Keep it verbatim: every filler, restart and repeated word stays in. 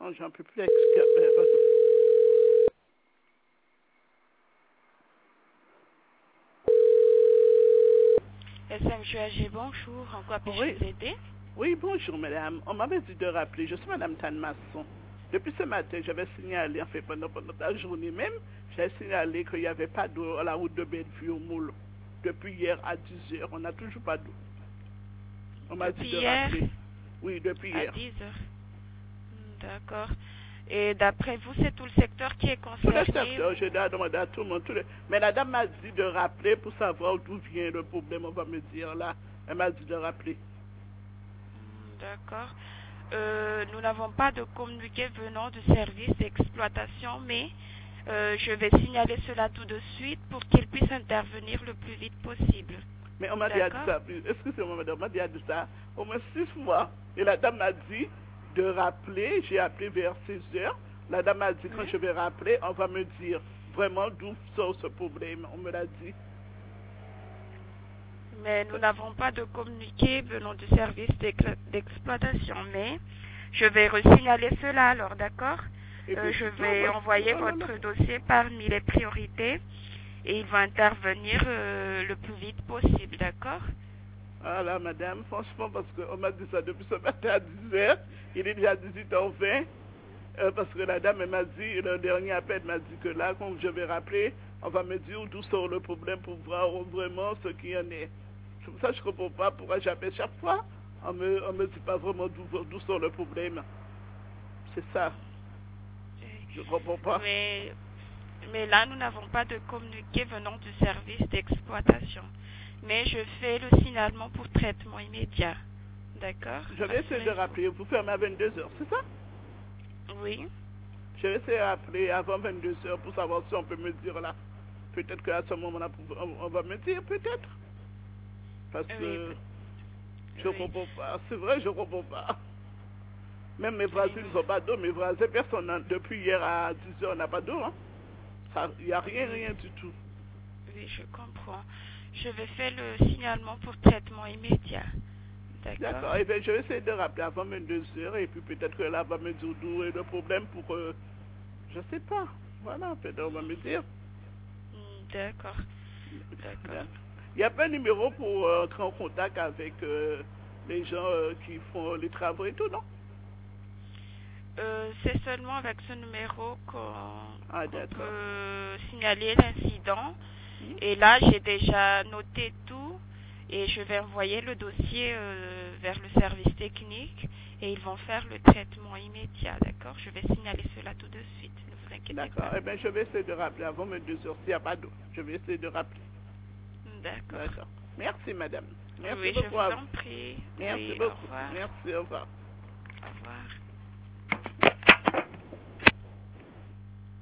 Oh, j'en peux plus. Avec... S M J A G, bonjour. En quoi puis-je Oui. vous aider? Oui, bonjour madame. On m'avait dit de rappeler. Je suis madame Tan Masson. Depuis ce matin, j'avais signalé, en fait, pendant, pendant la journée même, j'ai signalé qu'il n'y avait pas d'eau à la route de Bellevue au Moule. Depuis hier à dix heures, on n'a toujours pas d'eau. On m'a dit Depuis de hier rappeler. Oui, depuis à hier. dix heures. D'accord. Et d'après vous, c'est tout le secteur qui est Tout le concerné secteur, ou... j'ai demandé à tout le monde. Tout le... Mais la dame m'a dit de rappeler pour savoir d'où vient le problème, on va me dire là. Elle m'a dit de rappeler. D'accord. Euh, nous n'avons pas de communiqué venant du service d'exploitation, mais euh, je vais signaler cela tout de suite pour qu'il puisse intervenir le plus vite possible. Mais on m'a dit ça, excusez-moi madame, on m'a dit ça au moins six fois. Et la dame m'a dit de rappeler, j'ai appelé vers seize heures. La dame m'a dit quand Oui. je vais rappeler, on va me dire vraiment d'où sort ce problème. On me l'a dit. Mais nous n'avons pas de communiqué venant du service d'exploitation, mais je vais resignaler cela alors, d'accord? euh, Je vais envoyer votre dossier parmi les priorités et il va intervenir euh, le plus vite possible, d'accord? Ah là, madame, franchement, parce qu'on m'a dit ça depuis ce matin à dix heures, il est déjà dix-huit heures vingt, euh, parce que la dame m'a dit, le dernier appel m'a dit que là, quand je vais rappeler, on va me dire d'où sort le problème pour voir vraiment ce qu'il y en est. C'est pour ça que je ne comprends pas pourquoi j'appelle chaque fois, on me, on me dit pas vraiment d'où sort le problème. C'est ça. Je ne comprends pas. Mais, mais là, nous n'avons pas de communiqué venant du service d'exploitation. Mais je fais le signalement pour traitement immédiat. D'accord? Je vais essayer de rappeler. Vous fermez à vingt-deux heures, c'est ça? Oui. Je vais essayer de rappeler avant vingt-deux heures pour savoir si on peut me dire là. Peut-être qu'à ce moment-là, on va me dire, peut-être. Parce que oui. je ne oui. comprends pas. C'est vrai, je ne comprends pas. Même mes voisins n'ont pas d'eau. Mes voisins, personne, depuis hier à dix heures, on n'a pas d'eau. Hein. Il n'y a rien, rien du tout. Oui, je comprends. Je vais faire le signalement pour traitement immédiat. D'accord. D'accord. Et bien, je vais essayer de rappeler avant vingt-deux heures. Et puis peut-être que là, on va me dire d'où est le problème pour... Euh, je ne sais pas. Voilà, peut-être on va me dire. D'accord. D'accord. Il n'y a pas un numéro pour euh, entrer en contact avec euh, les gens euh, qui font les travaux et tout, non? Euh, c'est seulement avec ce numéro qu'on ah, qu peut signaler l'incident. Mmh. Et là, j'ai déjà noté tout et je vais envoyer le dossier euh, vers le service technique et ils vont faire le traitement immédiat, d'accord? Je vais signaler cela tout de suite, ne vous inquiétez pas. D'accord, eh bien je vais essayer de rappeler avant vingt-deux heures s'il n'y a pas d'eau. Je vais essayer de rappeler. D'accord. D'accord. Merci madame. Merci oui, beaucoup. je vous en prie. Merci oui, beaucoup. Au revoir. Merci, au revoir. Au revoir.